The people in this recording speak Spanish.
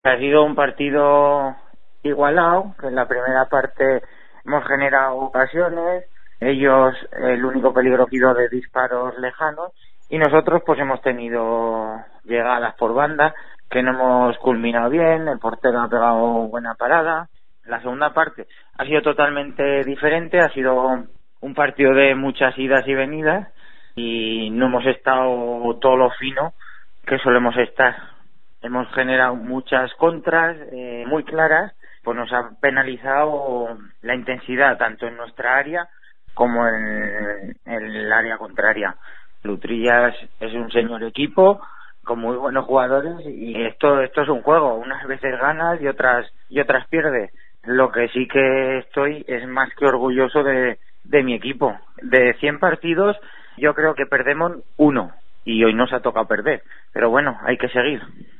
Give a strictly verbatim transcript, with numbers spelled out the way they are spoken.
Ha sido un partido igualado, que en la primera parte hemos generado ocasiones, ellos el único peligro ha sido de disparos lejanos y nosotros pues hemos tenido llegadas por banda que no hemos culminado bien, el portero ha pegado buena parada. La segunda parte ha sido totalmente diferente, ha sido un partido de muchas idas y venidas y no hemos estado todo lo fino que solemos estar. Hemos generado muchas contras eh, muy claras, pues nos ha penalizado la intensidad tanto en nuestra área como en, en el área contraria. Lutrillas es un señor equipo con muy buenos jugadores y esto esto es un juego, unas veces ganas y otras y otras pierdes. Lo que sí que estoy es más que orgulloso de, de mi equipo. De cien partidos yo creo que perdemos uno y hoy nos ha tocado perder, pero bueno, hay que seguir.